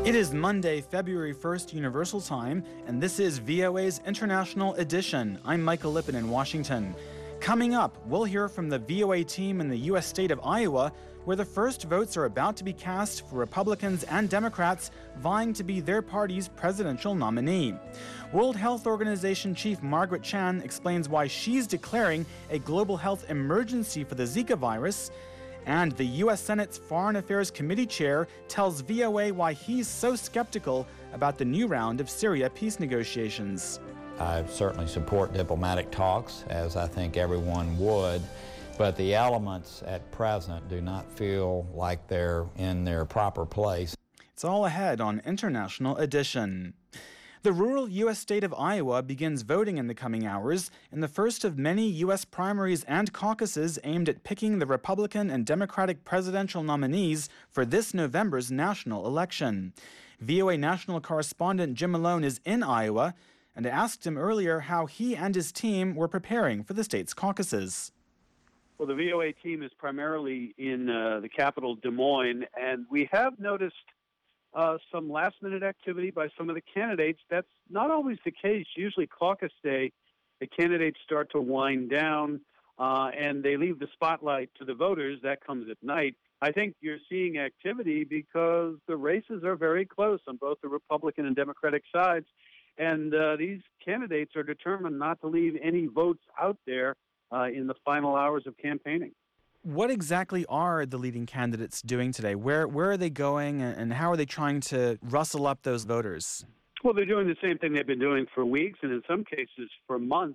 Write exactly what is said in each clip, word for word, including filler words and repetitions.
It is Monday, February first, Universal Time, and this is V O A's International Edition. I'm Michael Lippin in Washington. Coming up, we'll hear from the V O A team in the U S state of Iowa, where the first votes are about to be cast for Republicans and Democrats vying to be their party's presidential nominee. World Health Organization Chief Margaret Chan explains why she's declaring a global health emergency for the Zika virus. And the U S Senate's Foreign Affairs Committee chair tells V O A why he's so skeptical about the new round of Syria peace negotiations. I certainly support diplomatic talks, as I think everyone would, but the elements at present do not feel like they're in their proper place. It's all ahead on International Edition. The rural U S state of Iowa begins voting in the coming hours in the first of many U S primaries and caucuses aimed at picking the Republican and Democratic presidential nominees for this November's national election. V O A national correspondent Jim Malone is in Iowa, and I asked him earlier how he and his team were preparing for the state's caucuses. Well, the V O A team is primarily in uh, the capital, Des Moines, and we have noticed Uh, some last-minute activity by some of the candidates. That's not always the case. Usually caucus day, the candidates start to wind down, uh, and they leave the spotlight to the voters. That comes at night. I think you're seeing activity because the races are very close on both the Republican and Democratic sides, and uh, these candidates are determined not to leave any votes out there uh, in the final hours of campaigning. What exactly are the leading candidates doing today? Where where are they going, and how are they trying to rustle up those voters? Well, they're doing the same thing they've been doing for weeks, and in some cases for months.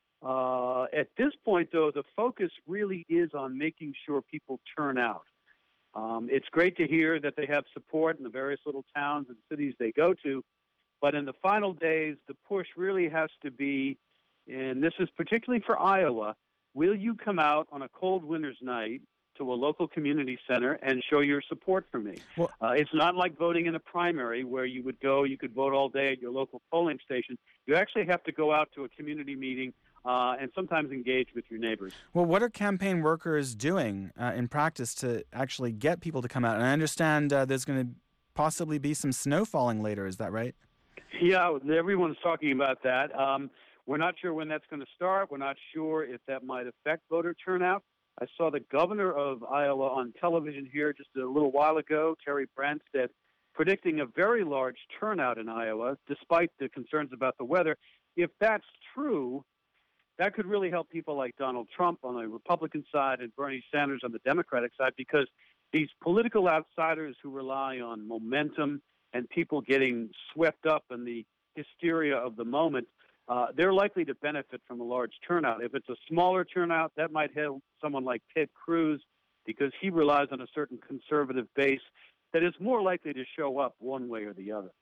Uh, at this point, though, the focus really is on making sure people turn out. Um, it's great to hear that they have support in the various little towns and cities they go to, but in the final days, the push really has to be, and this is particularly for Iowa, will you come out on a cold winter's night to a local community center and show your support for me? Well, uh, it's not like voting in a primary where you would go, you could vote all day at your local polling station. You actually have to go out to a community meeting uh, and sometimes engage with your neighbors. Well, what are campaign workers doing uh, in practice to actually get people to come out? And I understand uh, there's going to possibly be some snow falling later. Is that right? Yeah, everyone's talking about that. Um, We're not sure when that's going to start. We're not sure if that might affect voter turnout. I saw the governor of Iowa on television here just a little while ago, Terry Branstad, predicting a very large turnout in Iowa, despite the concerns about the weather. If that's true, that could really help people like Donald Trump on the Republican side and Bernie Sanders on the Democratic side, because these political outsiders who rely on momentum and people getting swept up in the hysteria of the moment, Uh, they're likely to benefit from a large turnout. If it's a smaller turnout, that might help someone like Ted Cruz, because he relies on a certain conservative base that is more likely to show up one way or the other.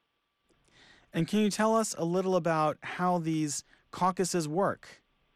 And can you tell us a little about how these caucuses work?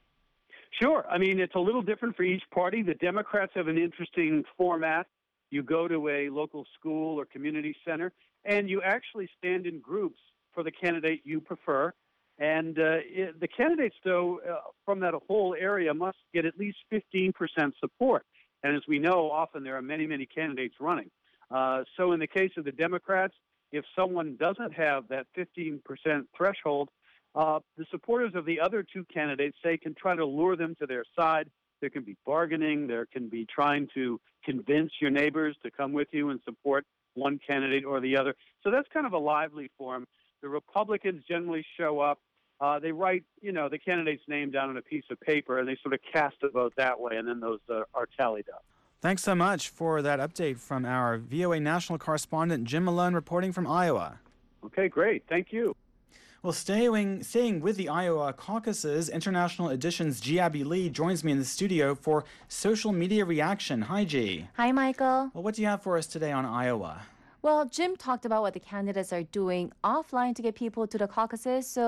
Sure. I mean, it's a little different for each party. The Democrats have an interesting format. You go to a local school or community center, and you actually stand in groups for the candidate you prefer. And uh, it, the candidates, though, uh, from that whole area must get at least fifteen percent support. And as we know, often there are many, many candidates running. Uh, so in the case of the Democrats, if someone doesn't have that fifteen percent threshold, uh, the supporters of the other two candidates, say, can try to lure them to their side. There can be bargaining. There can be trying to convince your neighbors to come with you and support one candidate or the other. So that's kind of a lively form. The Republicans generally show up. Uh, they write, you know, the candidate's name down on a piece of paper, and they sort of cast a vote that way, and then those uh, are tallied up. Thanks so much for that update from our V O A national correspondent, Jim Malone, reporting from Iowa. Okay, great. Thank you. Well, staying, staying with the Iowa caucuses, International Edition's G. Abby Lee joins me in the studio for Social Media Reaction. Hi, G. Hi, Michael. Well, what do you have for us today on Iowa? Well, Jim talked about what the candidates are doing offline to get people to the caucuses, so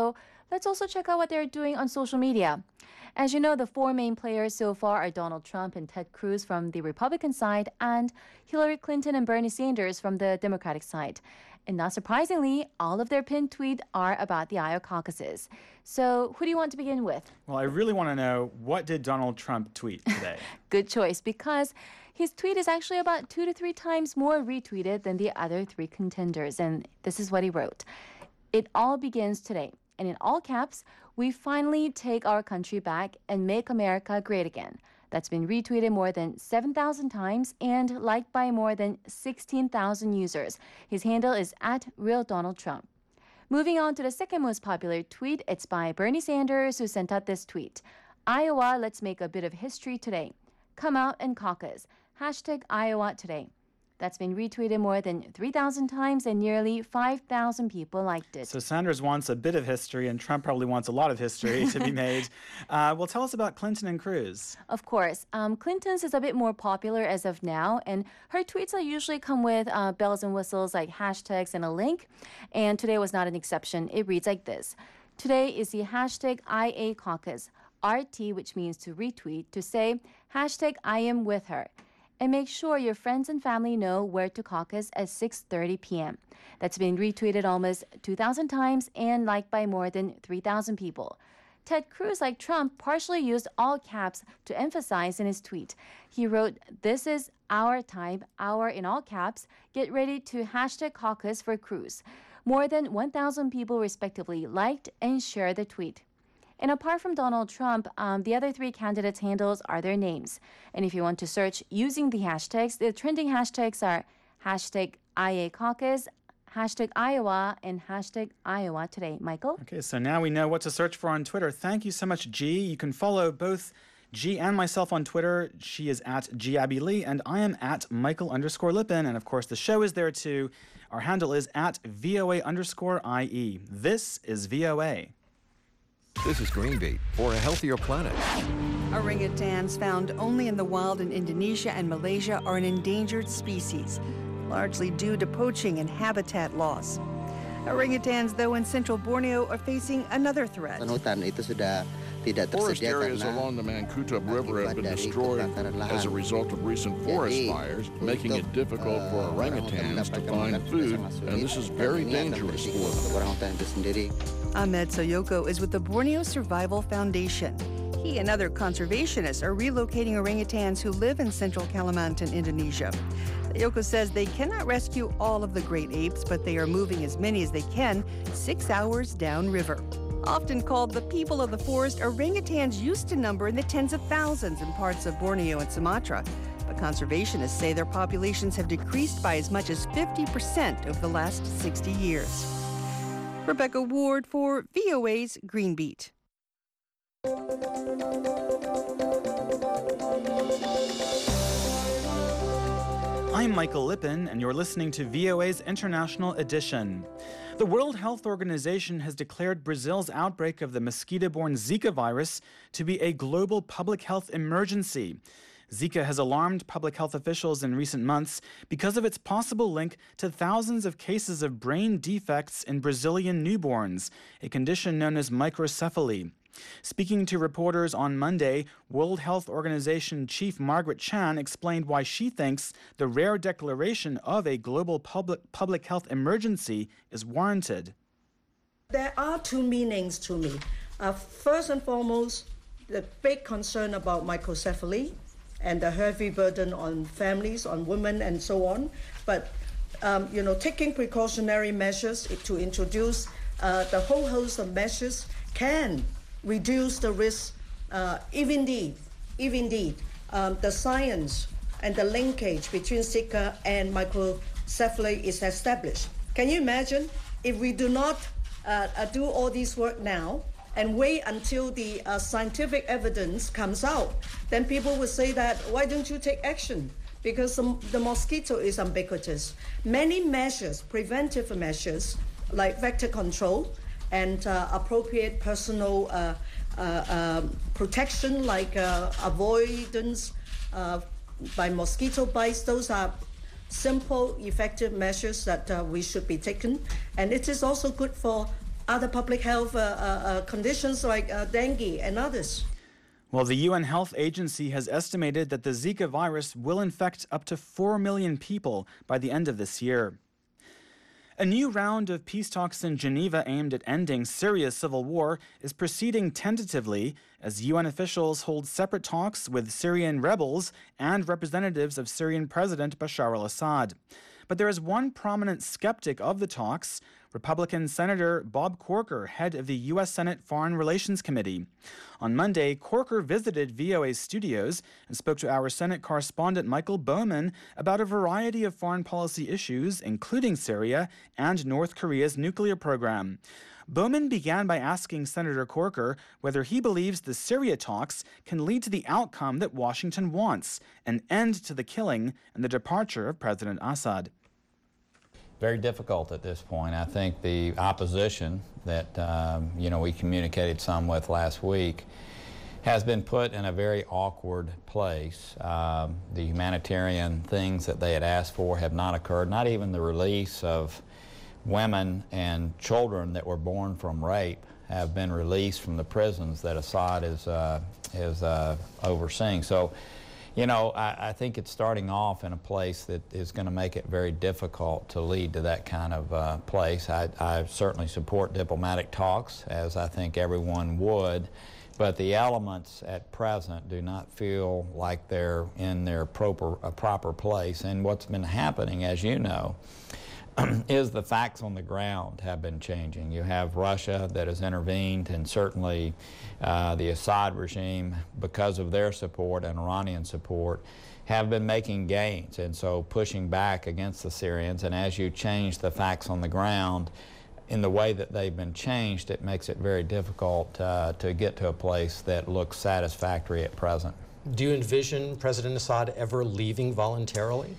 let's also check out what they're doing on social media. As you know, the four main players so far are Donald Trump and Ted Cruz from the Republican side and Hillary Clinton and Bernie Sanders from the Democratic side. And not surprisingly, all of their pinned tweets are about the Iowa caucuses. So who do you want to begin with? Well, I really want to know, what did Donald Trump tweet today? Good choice, because his tweet is actually about two to three times more retweeted than the other three contenders. And this is what he wrote. It all begins today. And in all caps, we finally take our country back and make America great again. That's been retweeted more than seven thousand times and liked by more than sixteen thousand users. His handle is at Real Donald Trump. Moving on to the second most popular tweet, it's by Bernie Sanders, who sent out this tweet. Iowa, let's make a bit of history today. Come out and caucus. Hashtag Iowa today. That's been retweeted more than three thousand times and nearly five thousand people liked it. So Sanders wants a bit of history and Trump probably wants a lot of history to be made. Uh, well, tell us about Clinton and Cruz. Of course. Um, Clinton's is a bit more popular as of now, and her tweets are usually come with uh, bells and whistles like hashtags and a link. And today was not an exception. It reads like this. Today is the hashtag I A caucus, R T, which means to retweet, to say hashtag I am with her. And make sure your friends and family know where to caucus at six thirty p.m. That's been retweeted almost two thousand times and liked by more than three thousand people. Ted Cruz, like Trump, partially used all caps to emphasize in his tweet. He wrote, "This is our time, our in all caps. Get ready to hashtag caucus for Cruz." More than one thousand people respectively liked and shared the tweet. And apart from Donald Trump, um, the other three candidates' handles are their names. And if you want to search using the hashtags, the trending hashtags are hashtag I A caucus, hashtag Iowa, and hashtag Iowa today. Michael? Okay, so now we know what to search for on Twitter. Thank you so much, G. You can follow both G and myself on Twitter. She is at G Abby Lee, and I am at Michael underscore Lippin. And of course, the show is there too. Our handle is at VOA underscore IE. This is V O A. This is Green Beat for a healthier planet. Orangutans found only in the wild in Indonesia and Malaysia are an endangered species, largely due to poaching and habitat loss. Orangutans, though, in central Borneo are facing another threat. Forest areas along the Mangkutub River have been destroyed as a result of recent forest fires, making it difficult for orangutans to find food, and this is very dangerous for them. Ahmed Soyoko is with the Borneo Survival Foundation. He and other conservationists are relocating orangutans who live in central Kalimantan, Indonesia. Soyoko says they cannot rescue all of the great apes, but they are moving as many as they can six hours downriver. Often called the people of the forest, orangutans used to number in the tens of thousands in parts of Borneo and Sumatra. But conservationists say their populations have decreased by as much as fifty percent over the last sixty years. Rebecca Ward for V O A's Green Beat. I'm Michael Lippin, and you're listening to V O A's International Edition. The World Health Organization has declared Brazil's outbreak of the mosquito-borne Zika virus to be a global public health emergency. Zika has alarmed public health officials in recent months because of its possible link to thousands of cases of brain defects in Brazilian newborns, a condition known as microcephaly. Speaking to reporters on Monday, World Health Organization Chief Margaret Chan explained why she thinks the rare declaration of a global public, public health emergency is warranted. There are two meanings to me. Uh, first and foremost, the big concern about microcephaly and the heavy burden on families, on women, and so on. But, um, you know, taking precautionary measures to introduce uh, the whole host of measures can reduce the risk, uh, if indeed, if indeed, um, the science and the linkage between Zika and microcephaly is established. Can you imagine if we do not uh, uh, do all this work now and wait until the uh, scientific evidence comes out? Then people will say that, why don't you take action? Because the, the mosquito is ubiquitous. Many measures, preventive measures, like vector control, and uh, appropriate personal uh, uh, um, protection, like uh, avoidance uh, by mosquito bites. Those are simple, effective measures that uh, we should be taken. And it is also good for other public health uh, uh, conditions like uh, dengue and others. Well, the U N Health Agency has estimated that the Zika virus will infect up to four million people by the end of this year. A new round of peace talks in Geneva aimed at ending Syria's civil war is proceeding tentatively as U N officials hold separate talks with Syrian rebels and representatives of Syrian President Bashar al-Assad. But there is one prominent skeptic of the talks, Republican Senator Bob Corker, head of the U S Senate Foreign Relations Committee. On Monday, Corker visited V O A's studios and spoke to our Senate correspondent Michael Bowman about a variety of foreign policy issues, including Syria and North Korea's nuclear program. Bowman began by asking Senator Corker whether he believes the Syria talks can lead to the outcome that Washington wants, an end to the killing and the departure of President Assad. Very difficult at this point. I think the opposition that um, you know we communicated some with last week has been put in a very awkward place. Um, the humanitarian things that they had asked for have not occurred. Not even the release of women and children that were born from rape have been released from the prisons that Assad is uh, is uh, overseeing. So. You know, I, I think it's starting off in a place that is going to make it very difficult to lead to that kind of uh, place. I, I certainly support diplomatic talks, as I think everyone would, but the elements at present do not feel like they're in their proper, uh, proper place. And what's been happening, as you know, is the facts on the ground have been changing. You have Russia that has intervened, and certainly uh, the Assad regime, because of their support and Iranian support, have been making gains, and so pushing back against the Syrians. And as you change the facts on the ground in the way that they've been changed, it makes it very difficult uh, to get to a place that looks satisfactory at present. Do you envision President Assad ever leaving voluntarily?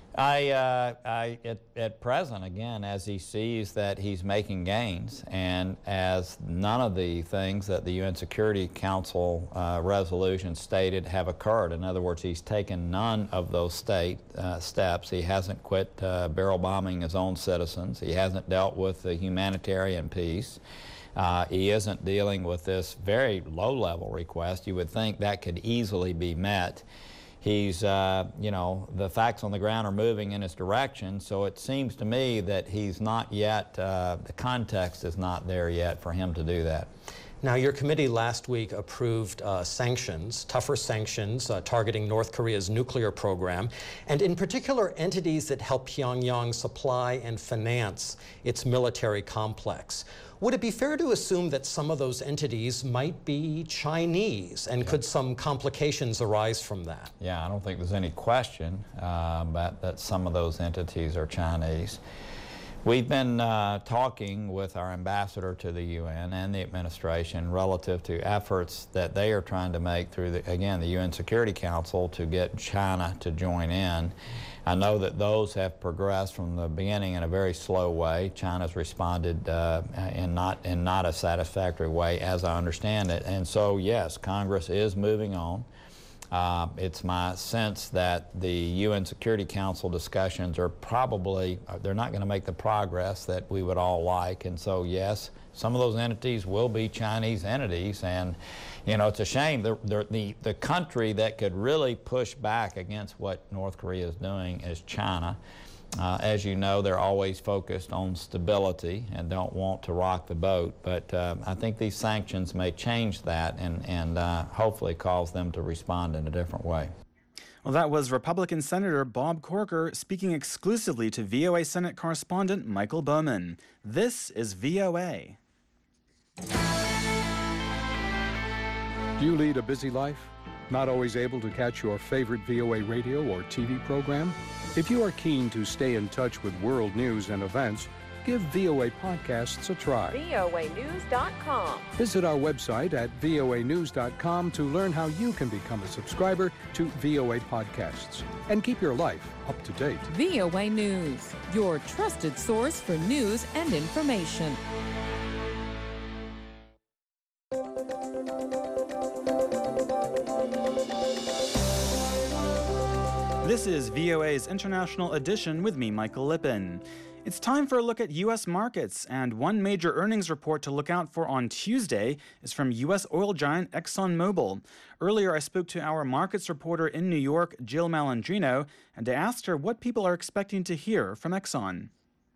I, uh, I at, at present, again, as he sees that he's making gains, and as none of the things that the U N Security Council uh, resolution stated have occurred. In other words, he's taken none of those state uh, steps. He hasn't quit uh, barrel bombing his own citizens. He hasn't dealt with the humanitarian piece. Uh, he isn't dealing with this very low-level request. You would think that could easily be met. He's, uh, you know, the facts on the ground are moving in his direction, so it seems to me that he's not yet, uh, the context is not there yet for him to do that. Now, your committee last week approved uh, sanctions, tougher sanctions uh, targeting North Korea's nuclear program, and in particular entities that help Pyongyang supply and finance its military complex. Would it be fair to assume that some of those entities might be Chinese, and yeah. could some complications arise from that? Yeah, I don't think there's any question uh, but that some of those entities are Chinese. We've been uh, talking with our ambassador to the U N and the administration relative to efforts that they are trying to make through, the, again, the U N Security Council to get China to join in. I know that those have progressed from the beginning in a very slow way. China's responded uh, in, not, in not a satisfactory way, as I understand it. And so, yes, Congress is moving on. Uh, it's my sense that the U N Security Council discussions are probably, they're not going to make the progress that we would all like. And so, yes, some of those entities will be Chinese entities. And, you know, it's a shame. The, the, the country that could really push back against what North Korea is doing is China. Uh, as you know, they're always focused on stability and don't want to rock the boat. But uh, I think these sanctions may change that and, and uh, hopefully cause them to respond in a different way. Well, that was Republican Senator Bob Corker speaking exclusively to V O A Senate correspondent Michael Bowman. This is V O A. Do you lead a busy life? Not always able to catch your favorite V O A radio or T V program? If you are keen to stay in touch with world news and events, give V O A Podcasts a try. V O A news dot com. Visit our website at V O A news dot com to learn how you can become a subscriber to V O A Podcasts and keep your life up to date. V O A News, your trusted source for news and information. This is V O A's International Edition with me, Michael Lippin. It's time for a look at U S markets, and one major earnings report to look out for on Tuesday is from U S oil giant ExxonMobil. Earlier, I spoke to our markets reporter in New York, Jill Malandrino, and I asked her what people are expecting to hear from Exxon.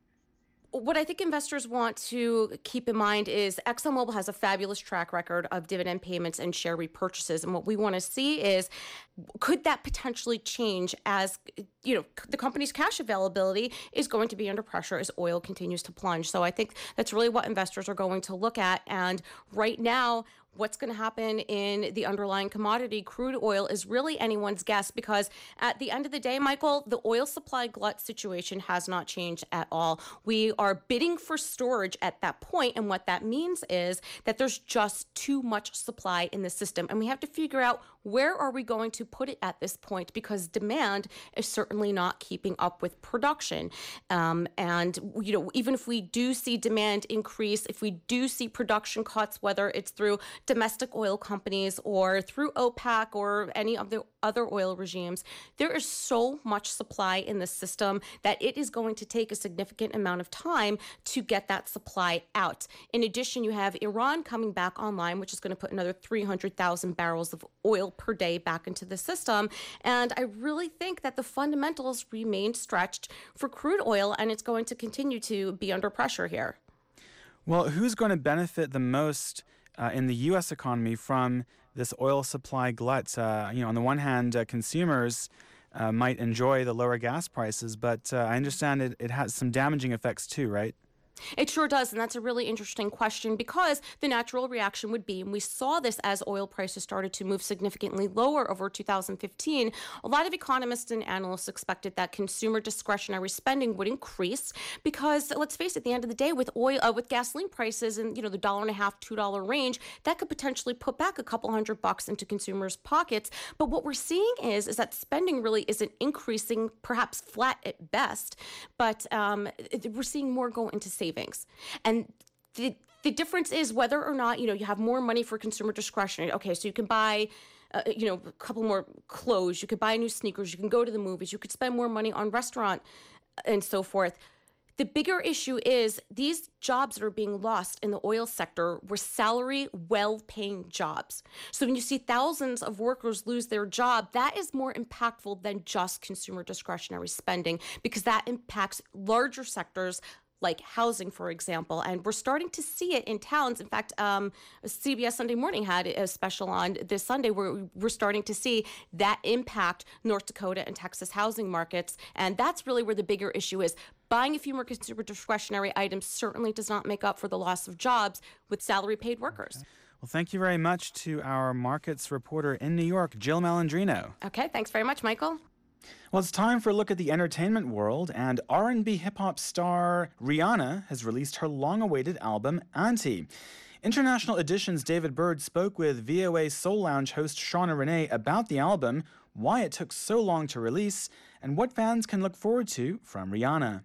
What I think investors want to keep in mind is ExxonMobil has a fabulous track record of dividend payments and share repurchases. And what we want to see is, could that potentially change as, you know, the company's cash availability is going to be under pressure as oil continues to plunge. So I think that's really what investors are going to look at. And right now, what's going to happen in the underlying commodity, crude oil, is really anyone's guess, because at the end of the day, Michael, the oil supply glut situation has not changed at all. We are bidding for storage at that point, and what that means is that there's just too much supply in the system, and we have to figure out where are we going to put it at this point, because demand is certainly not keeping up with production. Um, and, you know, even if we do see demand increase, if we do see production cuts, whether it's through domestic oil companies or through OPEC or any of the other oil regimes, there is so much supply in the system that it is going to take a significant amount of time to get that supply out. In addition, you have Iran coming back online, which is going to put another three hundred thousand barrels of oil per day back into the system. And I really think that the fundamentals remain stretched for crude oil, and it's going to continue to be under pressure here. Well, who's going to benefit the most Uh, in the U S economy from this oil supply glut? Uh, you know, on the one hand, uh, consumers uh, might enjoy the lower gas prices, but uh, I understand it, it has some damaging effects too, right? It sure does, and that's a really interesting question, because the natural reaction would be, and we saw this as oil prices started to move significantly lower over two thousand fifteen, a lot of economists and analysts expected that consumer discretionary spending would increase, because let's face it, at the end of the day, with oil, uh, with gasoline prices in, you know, the dollar and a half, two dollar range, that could potentially put back a couple hundred bucks into consumers' pockets. But what we're seeing is, is that spending really isn't increasing, perhaps flat at best, but um, we're seeing more go into savings. And the the difference is whether or not, you know, you have more money for consumer discretionary. Okay, so you can buy, uh, you know, a couple more clothes, you could buy new sneakers, you can go to the movies, you could spend more money on restaurant and so forth. The bigger issue is these jobs that are being lost in the oil sector were salary, well-paying jobs. So when you see thousands of workers lose their job, that is more impactful than just consumer discretionary spending, because that impacts larger sectors like housing, for example. And we're starting to see it in towns. In fact, um, C B S Sunday Morning had a special on this Sunday where we're starting to see that impact North Dakota and Texas housing markets. And that's really where the bigger issue is. Buying a few more consumer discretionary items certainly does not make up for the loss of jobs with salary paid workers. Okay. Well, thank you very much to our markets reporter in New York, Jill Malandrino. Okay, thanks very much, Michael. Well, it's time for a look at the entertainment world, and R and B hip-hop star Rihanna has released her long-awaited album, Auntie. International Edition's David Bird spoke with V O A Soul Lounge host Shauna Renee about the album, why it took so long to release, and what fans can look forward to from Rihanna.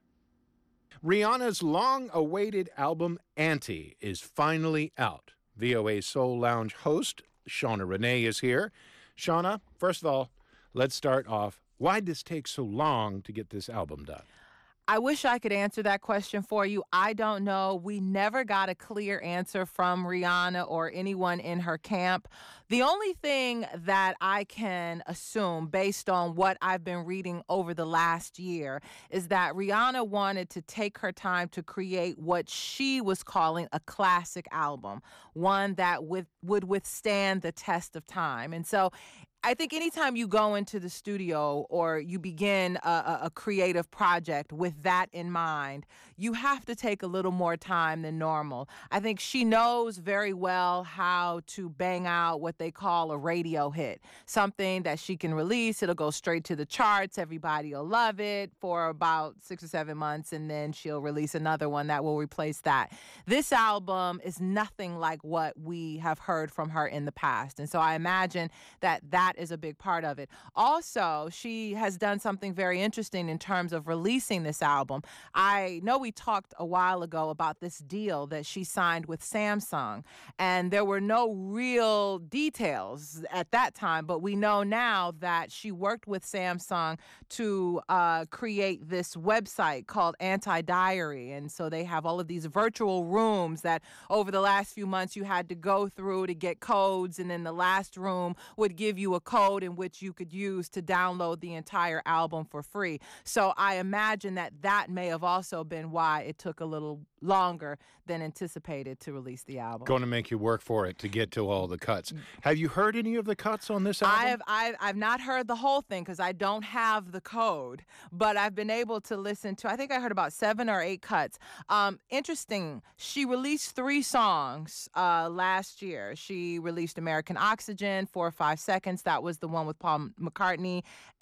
Rihanna's long-awaited album, Auntie, is finally out. V O A Soul Lounge host Shauna Renee is here. Shauna, first of all, let's start off. Why did this take so long to get this album done? I wish I could answer that question for you. I don't know. We never got a clear answer from Rihanna or anyone in her camp. The only thing that I can assume based on what I've been reading over the last year is that Rihanna wanted to take her time to create what she was calling a classic album, one that would, would withstand the test of time. And so I think anytime you go into the studio or you begin a, a creative project with that in mind, you have to take a little more time than normal. I think she knows very well how to bang out what they call a radio hit, something that she can release. It'll go straight to the charts. Everybody will love it for about six or seven months, and then she'll release another one that will replace that. This album is nothing like what we have heard from her in the past. And so I imagine that that that is a big part of it. Also, she has done something very interesting in terms of releasing this album. I know we talked a while ago about this deal that she signed with Samsung, and there were no real details at that time, but we know now that she worked with Samsung to uh, create this website called Anti-Diary, and so they have all of these virtual rooms that over the last few months you had to go through to get codes, and then the last room would give you a code in which you could use to download the entire album for free. So I imagine that that may have also been why it took a little longer than anticipated to release the album. Going to make you work for it to get to all the cuts. Have you heard any of the cuts on this album? I have, I've, I've not heard the whole thing because I don't have the code, but I've been able to listen to, I think I heard about seven or eight cuts. Um, interesting, she released three songs uh, last year. She released American Oxygen, Four or Five Seconds. That was the one with Paul McCartney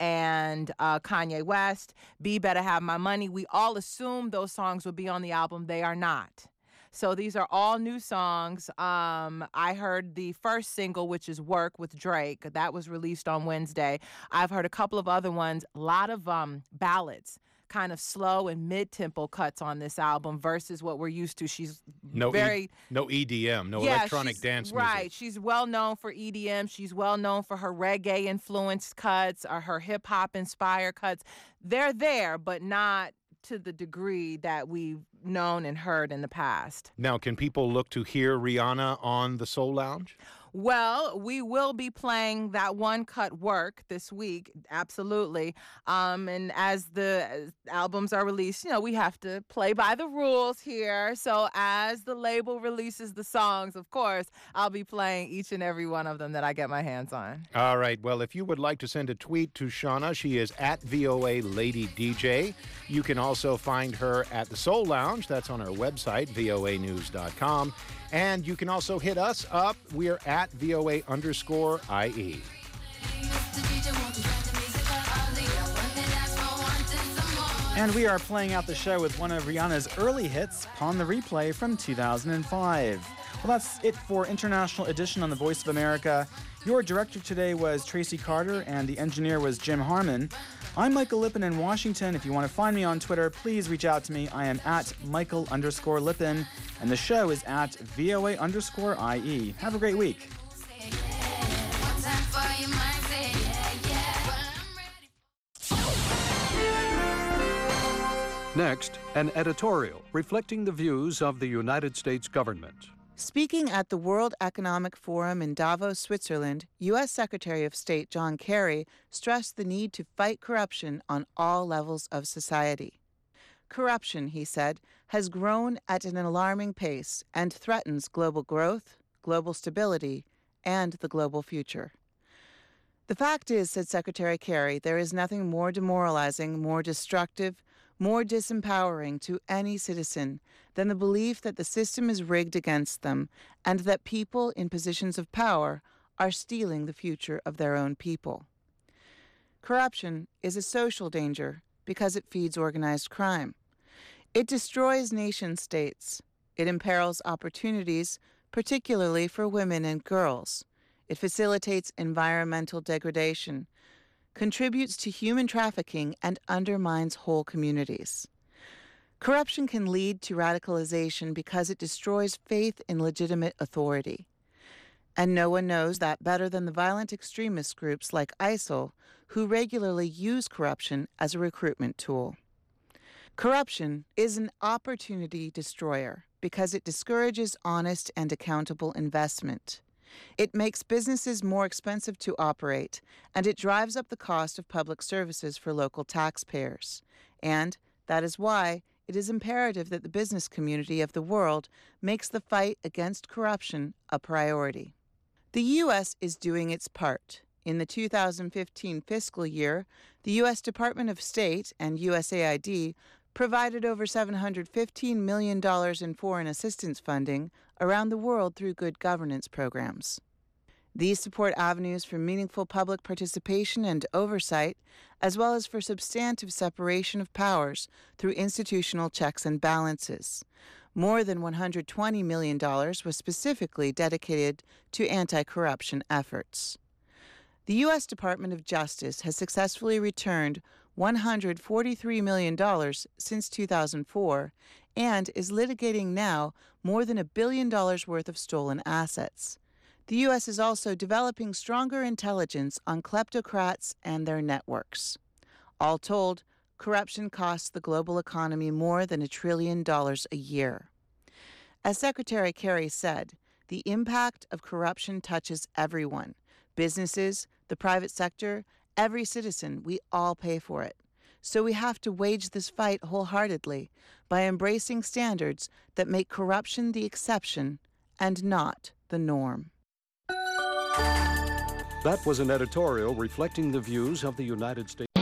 and uh, Kanye West. Be Better Have My Money. We all assumed those songs would be on the album. They are not. So these are all new songs. Um, I heard the first single, which is Work with Drake. That was released on Wednesday. I've heard a couple of other ones, a lot of um, ballads, kind of slow and mid-tempo cuts on this album versus what we're used to. She's no very... E- no E D M, no yeah, electronic dance music. Right. She's well known for E D M. She's well known for her reggae-influenced cuts or her hip-hop-inspired cuts. They're there, but not to the degree that we've known and heard in the past. Now, can people look to hear Rihanna on the Soul Lounge? Well, we will be playing that one cut Work this week, absolutely. Um, and as the albums are released, you know, we have to play by the rules here. So as the label releases the songs, of course, I'll be playing each and every one of them that I get my hands on. All right. Well, if you would like to send a tweet to Shauna, she is at V O A Lady D J. You can also find her at the Soul Lounge. That's on our website, V O A news dot com. And you can also hit us up. We are at V O A underscore I E. And we are playing out the show with one of Rihanna's early hits, Pawn the Replay from two thousand five. Well, that's it for International Edition on the Voice of America. Your director today was Tracy Carter, and the engineer was Jim Harmon. I'm Michael Lippin in Washington. If you want to find me on Twitter, please reach out to me. I am at Michael underscore Lippin, and the show is at V O A underscore I E. Have a great week. Next, an editorial reflecting the views of the United States government. Speaking at the World Economic Forum in Davos, Switzerland, U S Secretary of State John Kerry stressed the need to fight corruption on all levels of society. Corruption, he said, has grown at an alarming pace and threatens global growth, global stability, and the global future. The fact is, said Secretary Kerry, there is nothing more demoralizing, more destructive, more disempowering to any citizen than the belief that the system is rigged against them and that people in positions of power are stealing the future of their own people. Corruption is a social danger because it feeds organized crime. It destroys nation-states. It imperils opportunities, particularly for women and girls. It facilitates environmental degradation, contributes to human trafficking, and undermines whole communities. Corruption can lead to radicalization because it destroys faith in legitimate authority. And no one knows that better than the violent extremist groups like I S I L, who regularly use corruption as a recruitment tool. Corruption is an opportunity destroyer because it discourages honest and accountable investment. It makes businesses more expensive to operate, and it drives up the cost of public services for local taxpayers. And that is why it is imperative that the business community of the world makes the fight against corruption a priority. The U S is doing its part. In the two thousand fifteen fiscal year, the U S Department of State and U S A I D provided over seven hundred fifteen million dollars in foreign assistance funding around the world through good governance programs. These support avenues for meaningful public participation and oversight, as well as for substantive separation of powers through institutional checks and balances. More than one hundred twenty million dollars was specifically dedicated to anti-corruption efforts. The U S Department of Justice has successfully returned one hundred forty-three million dollars since two thousand four and is litigating now more than a billion dollars worth of stolen assets. The U S is also developing stronger intelligence on kleptocrats and their networks. All told, corruption costs the global economy more than a trillion dollars a year. As Secretary Kerry said, the impact of corruption touches everyone. Businesses, the private sector, every citizen, we all pay for it. So we have to wage this fight wholeheartedly by embracing standards that make corruption the exception and not the norm. That was an editorial reflecting the views of the United States.